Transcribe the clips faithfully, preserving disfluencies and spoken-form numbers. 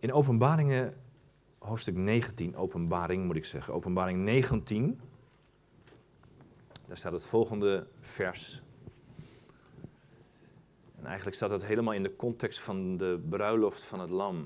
In Openbaringen, hoofdstuk negentien, openbaring moet ik zeggen, Openbaring negentien, daar staat het volgende vers. En eigenlijk staat dat helemaal in de context van de bruiloft van het lam.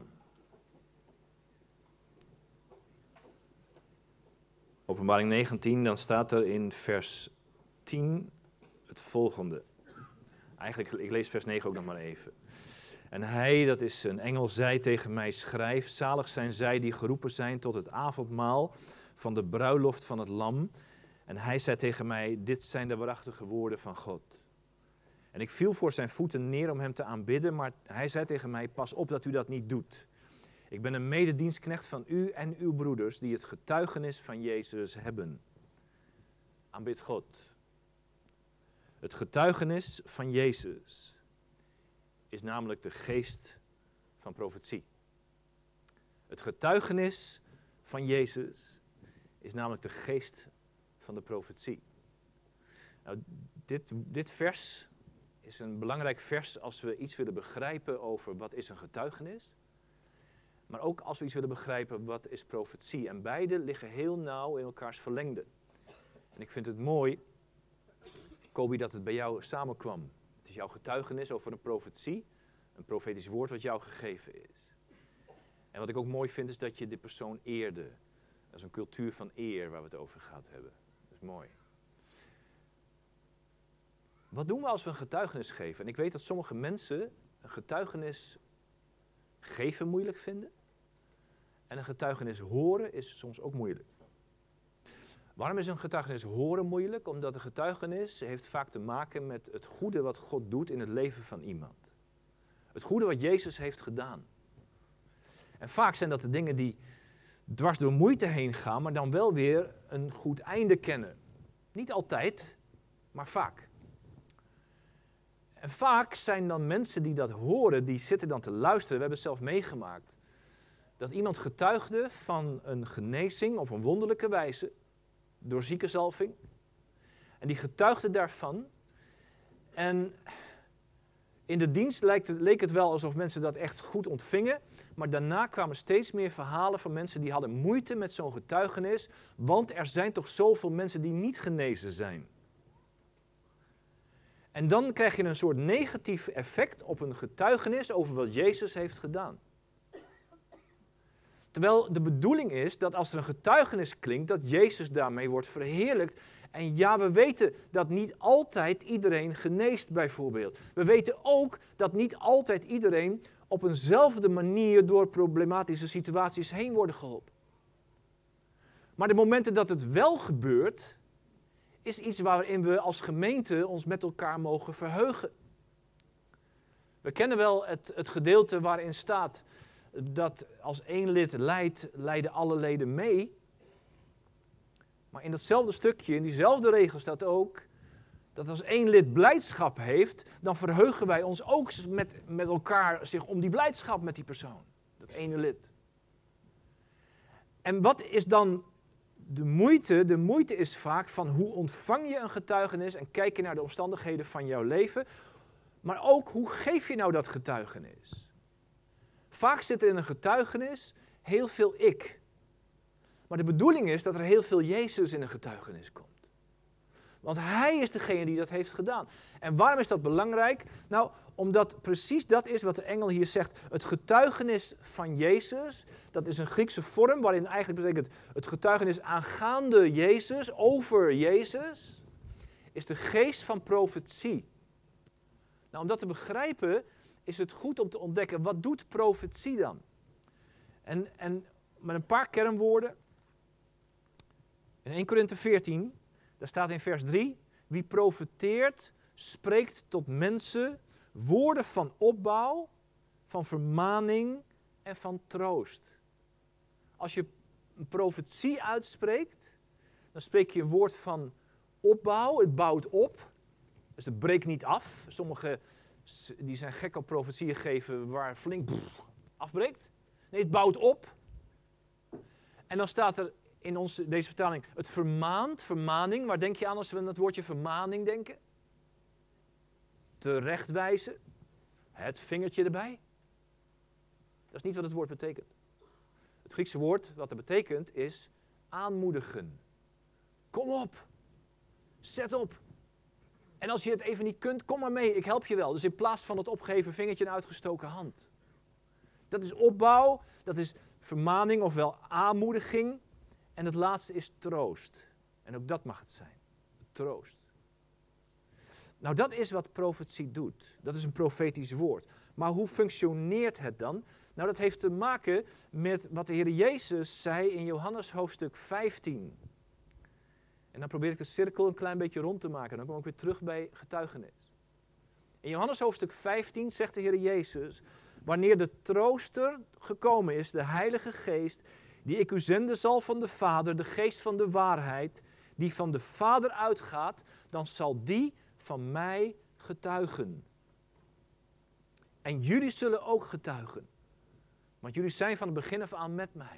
Openbaring negentien, dan staat er in vers tien het volgende. Eigenlijk, ik lees vers negen ook nog maar even. En hij, dat is een engel, zei tegen mij, schrijf, zalig zijn zij die geroepen zijn tot het avondmaal van de bruiloft van het lam. En hij zei tegen mij, dit zijn de waarachtige woorden van God. En ik viel voor zijn voeten neer om hem te aanbidden, maar hij zei tegen mij, pas op dat u dat niet doet. Ik ben een mededienstknecht van u en uw broeders die het getuigenis van Jezus hebben. Aanbid God. Het getuigenis van Jezus is namelijk de geest van profetie. Het getuigenis van Jezus is namelijk de geest van de profetie. Nou, dit, dit vers is een belangrijk vers als we iets willen begrijpen over wat is een getuigenis. Maar ook als we iets willen begrijpen wat is profetie. En beide liggen heel nauw in elkaars verlengde. En ik vind het mooi, Kobi, dat het bij jou samenkwam. Het is jouw getuigenis over een profetie, een profetisch woord wat jou gegeven is. En wat ik ook mooi vind is dat je de persoon eerde. Dat is een cultuur van eer waar we het over gehad hebben. Dat is mooi. Wat doen we als we een getuigenis geven? En ik weet dat sommige mensen een getuigenis geven moeilijk vinden. En een getuigenis horen is soms ook moeilijk. Waarom is een getuigenis horen moeilijk? Omdat een getuigenis heeft vaak te maken met het goede wat God doet in het leven van iemand. Het goede wat Jezus heeft gedaan. En vaak zijn dat de dingen die dwars door moeite heen gaan, maar dan wel weer een goed einde kennen. Niet altijd, maar vaak. En vaak zijn dan mensen die dat horen, die zitten dan te luisteren. We hebben het zelf meegemaakt. Dat iemand getuigde van een genezing op een wonderlijke wijze. Door ziekenzalving. En die getuigde daarvan. En in de dienst leek het, leek het wel alsof mensen dat echt goed ontvingen. Maar daarna kwamen steeds meer verhalen van mensen die hadden moeite met zo'n getuigenis. Want er zijn toch zoveel mensen die niet genezen zijn. En dan krijg je een soort negatief effect op een getuigenis over wat Jezus heeft gedaan. Terwijl de bedoeling is dat als er een getuigenis klinkt, dat Jezus daarmee wordt verheerlijkt. En ja, we weten dat niet altijd iedereen geneest bijvoorbeeld. We weten ook dat niet altijd iedereen op eenzelfde manier door problematische situaties heen worden geholpen. Maar de momenten dat het wel gebeurt, is iets waarin we als gemeente ons met elkaar mogen verheugen. We kennen wel het, het gedeelte waarin staat dat als één lid lijdt, lijden alle leden mee. Maar in datzelfde stukje, in diezelfde regel staat ook dat als één lid blijdschap heeft, dan verheugen wij ons ook met, met elkaar zich om die blijdschap met die persoon. Dat ene lid. En wat is dan de moeite? De moeite is vaak van hoe ontvang je een getuigenis en kijk je naar de omstandigheden van jouw leven. Maar ook hoe geef je nou dat getuigenis? Vaak zit er in een getuigenis heel veel ik. Maar de bedoeling is dat er heel veel Jezus in een getuigenis komt. Want Hij is degene die dat heeft gedaan. En waarom is dat belangrijk? Nou, omdat precies dat is wat de engel hier zegt. Het getuigenis van Jezus, dat is een Griekse vorm waarin eigenlijk betekent het getuigenis aangaande Jezus, over Jezus, is de geest van profetie. Nou, om dat te begrijpen is het goed om te ontdekken, wat doet profetie dan? En, en met een paar kernwoorden. In eerste Korinthe veertien, daar staat in vers drie, wie profeteert, spreekt tot mensen woorden van opbouw, van vermaning en van troost. Als je een profetie uitspreekt, dan spreek je een woord van opbouw, het bouwt op. Dus het breekt niet af. Sommigen die zijn gek op profetieën geven waar flink afbreekt. Nee, het bouwt op. En dan staat er in ons, deze vertaling het vermaant, vermaning. Waar denk je aan als we aan het woordje vermaning denken? Terechtwijzen. Het vingertje erbij. Dat is niet wat het woord betekent. Het Griekse woord wat het betekent is aanmoedigen. Kom op. Zet op. En als je het even niet kunt, kom maar mee, ik help je wel. Dus in plaats van het opgeven, vingertje een uitgestoken hand. Dat is opbouw, dat is vermaning, ofwel aanmoediging. En het laatste is troost. En ook dat mag het zijn. Troost. Nou, dat is wat profetie doet. Dat is een profetisch woord. Maar hoe functioneert het dan? Nou, dat heeft te maken met wat de Heer Jezus zei in Johannes hoofdstuk vijftien. En dan probeer ik de cirkel een klein beetje rond te maken. Dan kom ik weer terug bij getuigenis. In Johannes hoofdstuk vijftien zegt de Heer Jezus: wanneer de trooster gekomen is, de Heilige Geest, die ik u zenden zal van de Vader, de Geest van de waarheid, die van de Vader uitgaat, dan zal die van mij getuigen. En jullie zullen ook getuigen. Want jullie zijn van het begin af aan met mij.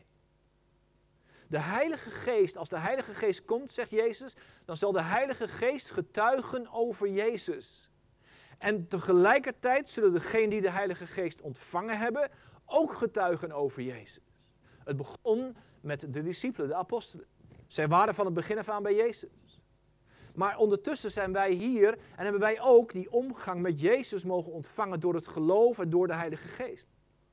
De Heilige Geest, als de Heilige Geest komt, zegt Jezus, dan zal de Heilige Geest getuigen over Jezus. En tegelijkertijd zullen degenen die de Heilige Geest ontvangen hebben, ook getuigen over Jezus. Het begon met de discipelen, de apostelen. Zij waren van het begin af aan bij Jezus. Maar ondertussen zijn wij hier en hebben wij ook die omgang met Jezus mogen ontvangen door het geloof en door de Heilige Geest.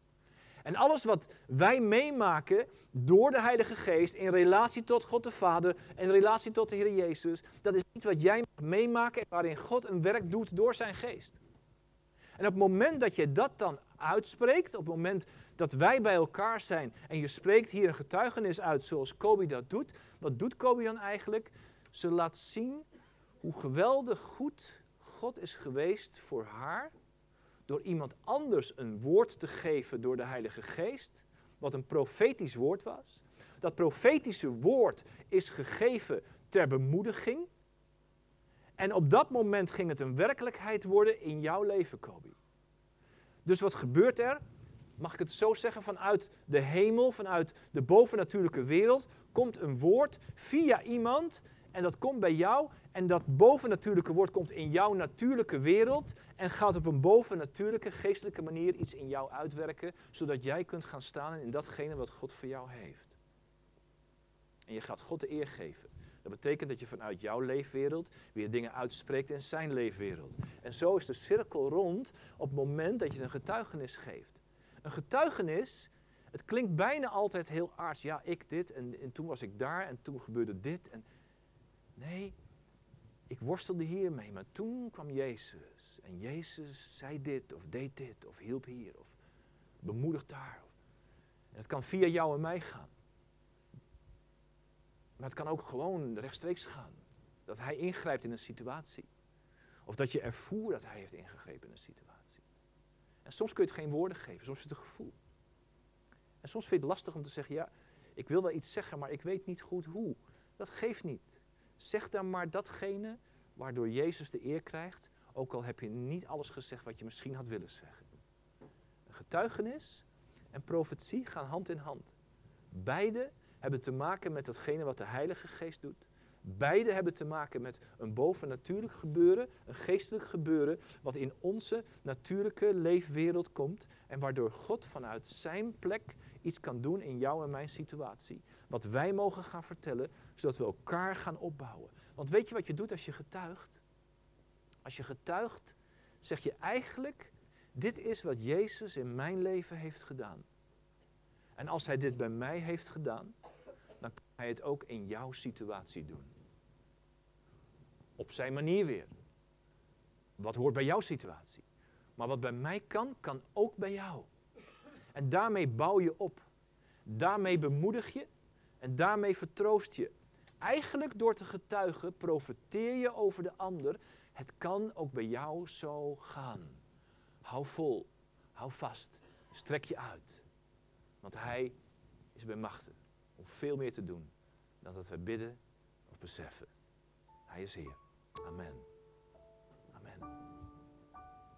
En alles wat wij meemaken door de Heilige Geest in relatie tot God de Vader en in relatie tot de Heer Jezus, dat is iets wat jij mag meemaken en waarin God een werk doet door zijn Geest. En op het moment dat je dat dan uitspreekt, op het moment dat wij bij elkaar zijn en je spreekt hier een getuigenis uit zoals Kobi dat doet, wat doet Kobi dan eigenlijk? Ze laat zien hoe geweldig goed God is geweest voor haar, door iemand anders een woord te geven door de Heilige Geest, wat een profetisch woord was. Dat profetische woord is gegeven ter bemoediging. En op dat moment ging het een werkelijkheid worden in jouw leven, Kobi. Dus wat gebeurt er? Mag ik het zo zeggen, vanuit de hemel, vanuit de bovennatuurlijke wereld, komt een woord via iemand en dat komt bij jou en dat bovennatuurlijke woord komt in jouw natuurlijke wereld en gaat op een bovennatuurlijke, geestelijke manier iets in jou uitwerken, zodat jij kunt gaan staan in datgene wat God voor jou heeft. En je gaat God de eer geven. Dat betekent dat je vanuit jouw leefwereld weer dingen uitspreekt in zijn leefwereld. En zo is de cirkel rond op het moment dat je een getuigenis geeft. Een getuigenis, het klinkt bijna altijd heel aards. Ja, ik dit en, en toen was ik daar en toen gebeurde dit. En nee, ik worstelde hiermee, maar toen kwam Jezus. En Jezus zei dit of deed dit of hielp hier of bemoedigt daar. En het kan via jou en mij gaan. Maar het kan ook gewoon rechtstreeks gaan. Dat hij ingrijpt in een situatie. Of dat je ervoer dat hij heeft ingegrepen in een situatie. En soms kun je het geen woorden geven, soms is het een gevoel. En soms vind je het lastig om te zeggen, ja, ik wil wel iets zeggen, maar ik weet niet goed hoe. Dat geeft niet. Zeg dan maar datgene waardoor Jezus de eer krijgt, ook al heb je niet alles gezegd wat je misschien had willen zeggen. Een getuigenis en profetie gaan hand in hand. Beide hebben te maken met datgene wat de Heilige Geest doet. Beide hebben te maken met een bovennatuurlijk gebeuren, een geestelijk gebeuren, wat in onze natuurlijke leefwereld komt en waardoor God vanuit zijn plek iets kan doen in jou en mijn situatie. Wat wij mogen gaan vertellen, zodat we elkaar gaan opbouwen. Want weet je wat je doet als je getuigt? Als je getuigt, zeg je eigenlijk, dit is wat Jezus in mijn leven heeft gedaan. En als hij dit bij mij heeft gedaan, dan kan hij het ook in jouw situatie doen. Op zijn manier weer. Wat hoort bij jouw situatie? Maar wat bij mij kan, kan ook bij jou. En daarmee bouw je op. Daarmee bemoedig je en daarmee vertroost je. Eigenlijk door te getuigen profeteer je over de ander. Het kan ook bij jou zo gaan. Hou vol, hou vast, strek je uit. Want hij is bij machten om veel meer te doen dan dat wij bidden of beseffen. Hij is hier. Amen. Amen.